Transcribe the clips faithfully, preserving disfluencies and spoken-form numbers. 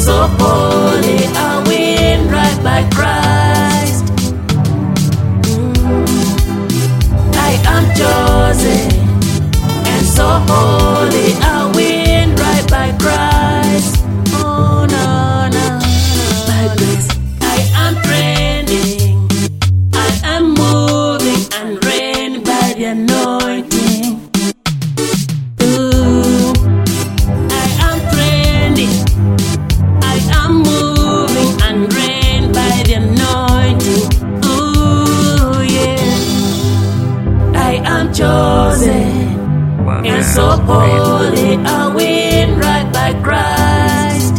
so holy, I win right by Christ. Mm. I am chosen and so holy, I win right by Christ. Oh no, no, by grace. I am training, I am moving and reigning by the anointing. Ooh, I am training, I am moving and reigning by the anointing. Ooh, yeah. I am chosen and so holy, I win right by Christ.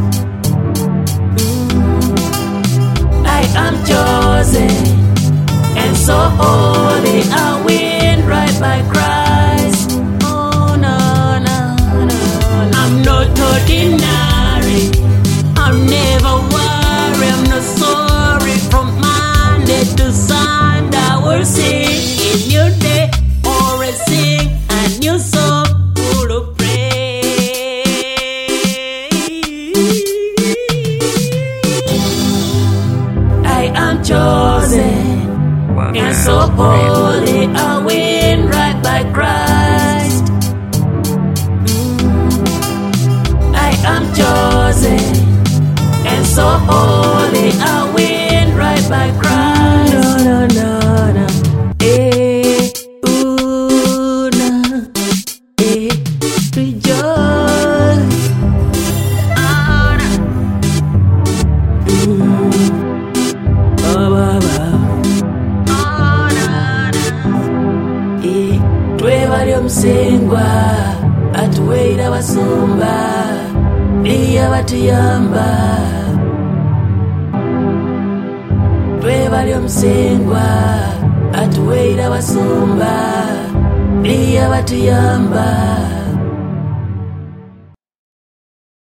Mm. I am chosen and so holy, I win right by Christ. Oh no, no, no, I'm not ordinary, I'm never worried, I'm not sorry. From Monday to Sunday I will sing a new day or I sing a new song. I am chosen and so holy, I win right by Christ. Mm. I am chosen and so holy, I win right by Christ. No, no, no, no. Eh, ooh, no. Eh, rejoice. Ah, no. Mm. Oh, oh, oh. Eh, twebali omusengwa atuweera abasumba niye abatuyamba. Twebali omusengwa atuweera abasumba niye abatuyamba.